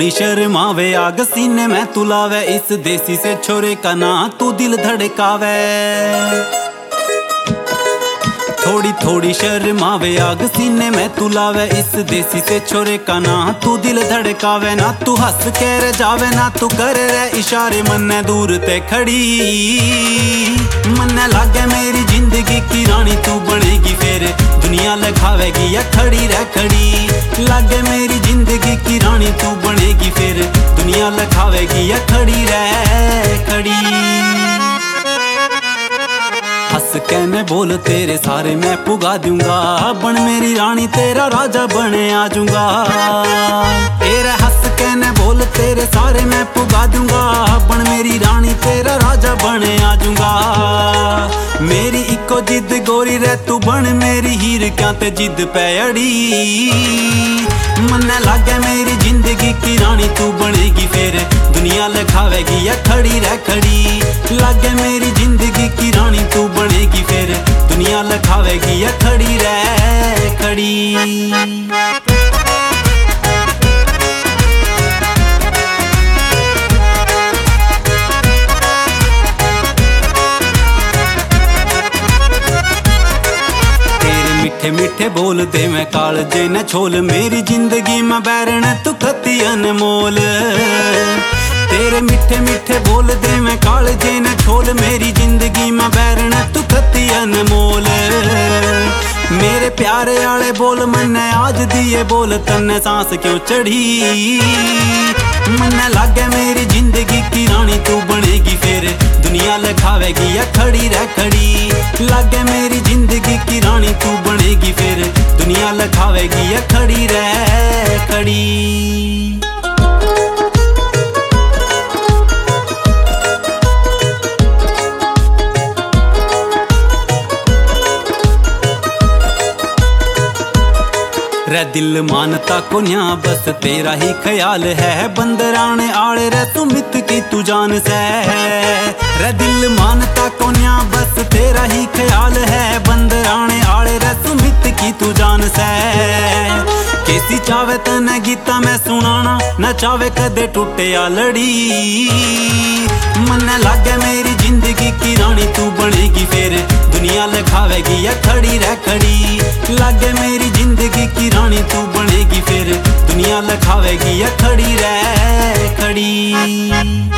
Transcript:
थोड़ी शर्मावे आग सीने में तू लावे, इस देसी से छोरे का ना तू दिल धड़कावे। थोड़ी थोड़ी शर्मावे आग सीने में तू लावे, इस देसी से छोरे का ना तू दिल धड़कावे। ना तू हंस के रह जावे ना तू करे रे इशारे, मन्ने दूर ते खड़ी मन्ने लागे मेरी जिंदगी की रानी तू बनेगी फिर दुनिया लखावेगी या खड़ी रह खड़ी। लागे मेरी जिंदगी की रानी तू बनेगी फिर दुनिया लखावेगी या खड़ी रह खड़ी। हंस कहने बोल तेरे सारे मैं पुगा दूंगा, बन मेरी रानी तेरा राजा बने आ जाऊंगा। तेरा हंस कहने बोल तेरे सारे मैं पुगा दूंगा, बन मेरी रानी तेरा राजा बने आ जाऊंगा। मेरी इको जिद गोरी रे तू बन मेरी हीर, क्या ते जिद पे अड़ी। मन्ने लागे मेरी जिंदगी की रानी तू बनेगी फिर दुनिया लखावेगी या खड़ी रह खड़ी। लागे मेरी जिंदगी की रानी तू बनेगी फिर दुनिया लखावेगी या खड़ी रह खड़ी। मीठे मीठे बोल दे मैं कालजे न छोल, मेरी जिंदगी में बैरन तू खती अनमोल। तेरे मीठे मीठे बोल दे मैं कालजे न छोल, मेरी जिंदगी में बैरन तू खती अनमोल। मेरे प्यारे आले बोल मन्ने आज दिए बोल, तन्ने सांस क्यों चढ़ी। मन्ने लागे मेरी जिंदगी की रानी तू बनेगी फिर दुनिया लखावेगी या खड़ी रह खड़ी। लागे मेरी जिंदगी की रानी तू बनेगी फिर दुनिया लखावेगी या खड़ी रह खड़ी। रे दिल मानता को न्या बस तेरा ही ख्याल है, बंदराने आड़े रे तू मित की तू जान से। रे दिल मानता को न्या बस तेरा ही ख्याल है, बंदराने आड़े रे तू मित की तू जान से। कैसी चावे तने गीता मैं सुनाना, न चावे कदे टूटे या लड़ी। मन्ने लागे मेरी जिंदगी की रानी तू बनेगी फिर दुनिया लखावेगी या खड़ी रह खड़ी। लागे मेरी जिंदगी की रानी तू बनेगी फिर दुनिया लखावेगी या खड़ी रह खड़ी।